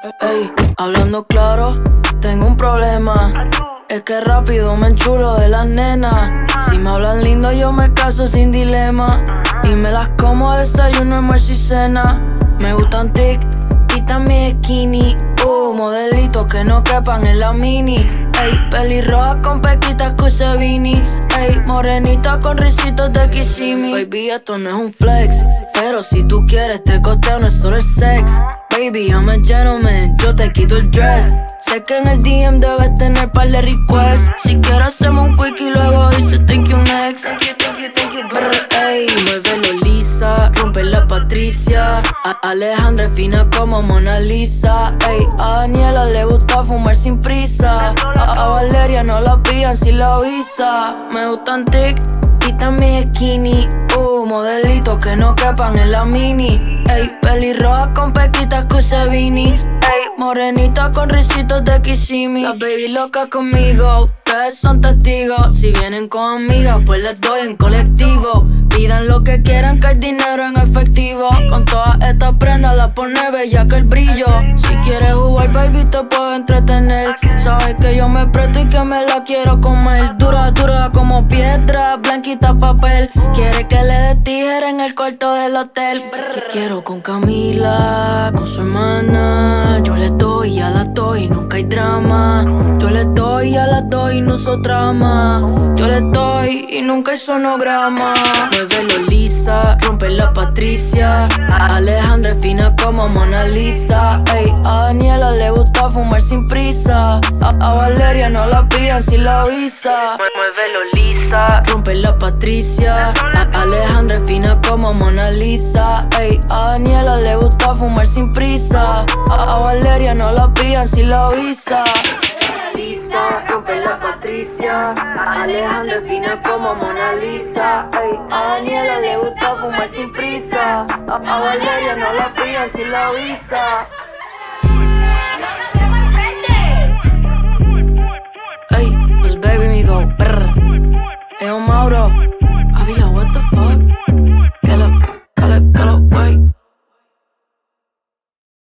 Ey, hablando claro, tengo un problema. Es que rápido me enchulo de las nenas. Si me hablan lindo yo me caso sin dilema. Y me las como a desayuno, almuerzo y cena. Me gustan tic y también skinny. Modelitos que no quepan en la mini. Ey, pelirroja con pequitas Cusevini. Ey, morenita con risitos de Kissimmee. Baby, esto no es un flex, pero si tú quieres te costeo, no es solo el sex. Baby, I'm a gentleman, yo te quito el dress. Sé que en el DM debes tener par de requests. Si quieres hacemos un quick y luego dice thank you next. Ey, muévelo lisa, rompe la Patricia. Alejandra es fina como Mona Lisa. Ey, a Daniela le gusta fumar sin prisa. A Valeria no la pillan si la avisa. Me gustan tic y también skinny. Modelitos que no quepan en la mini. Ey, pelirroja con pequitas Cusevini. Ey, morenita con risitos de Kissimmee. Las baby locas conmigo, ustedes son testigos. Si vienen con amigas, pues les doy en colectivo. Pidan lo que quieran, que hay dinero en efectivo. Con todas estas prendas la pone bella que el brillo. Si quieres jugar, baby, te puedo entretener. Sabes que yo me presto y que me la quiero comer. Dura, dura como piedra, blanquita papel. Quiere que le dé tijera en el cuarto del hotel. Que quiero con Camila, con su hermana. Yo le doy, ya la doy, nunca hay drama. Yo le doy, ya la doy, no uso trama. Yo le doy y nunca hay sonograma. Muévelo lisa, rompe la Patricia. Alejandra es fina como Mona Lisa. Ey, a Daniela le gusta fumar sin prisa. A Valeria no la pillan si la avisa. Muévelo lisa, rompe la Patricia. Alejandra es fina como Mona Lisa. Ey, a Daniela le gusta fumar sin prisa. A Valeria no la pillan si la avisa. Lisa, rompe la Patricia. Alejandra es fina como Mona Lisa. Ey, a Daniela le gusta fumar sin prisa. A Valeria no la pillan si la avisa. Ey, los baby me go brr. Ey, Mauro.